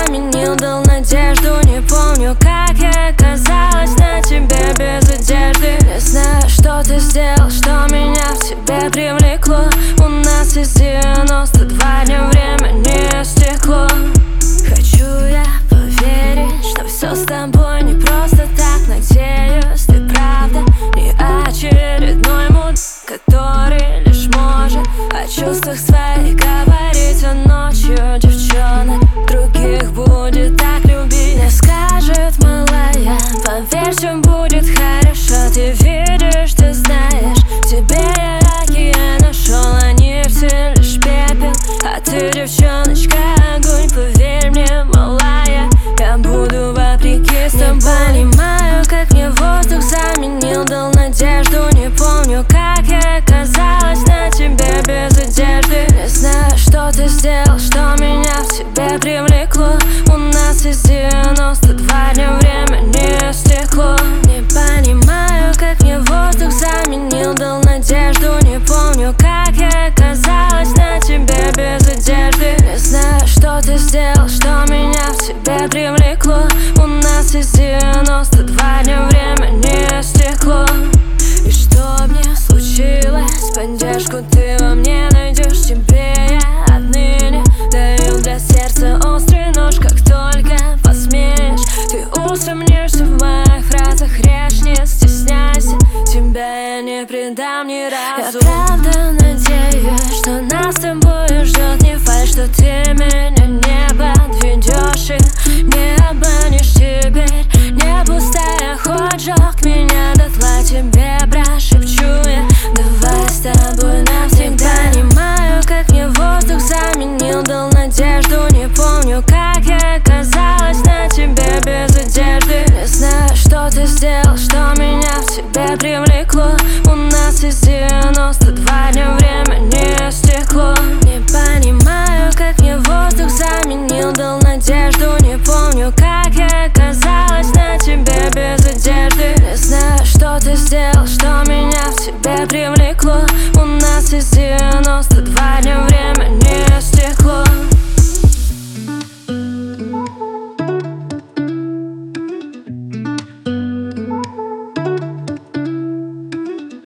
заменил, дал надежду. Не помню, как я оказалась на тебе без одежды. Не знаю, что ты сделал, что меня в тебе привлекло. У нас из 92 дня время не стекло. Хочу я поверить, что все с тобой не просто так. Надеюсь, ты правда не очередной муд, который лишь может о чувствах своих говорить. А ночью девчонок других будет так любить. Мне скажет, малая, поверь, все будет хорошо. Ты видишь, ты знаешь, в тебе я океан нашел. Они все лишь пепел, а ты, девчоночка, огонь. Поверь мне, малая, я буду вопреки с тобой. Не понимаю, как мне воздух заменил, дал надежду. Не помню, как я оказалась на тебе без одежды. Не знаю, что ты сделал, что меня в тебе привлекло. У нас из 92 дня время не стекло. Не понимаю, как мне воздух заменил, дал надежду. Не помню, как я оказалась на тебе без одежды. Не знаю, что ты сделал, что меня в тебе привлекло. У нас из 92 дня время не стекло. И что мне случилось, поддержку ты во мне найдешь. Тебе я отныне даю для сердца острый нож. Как только посмеешь, ты усомнишься в моих фразах. Режь, не стесняйся, тебя я не предам ни разу. Я правда надеюсь, что нас с тобой ждет не фальшь, что ты меня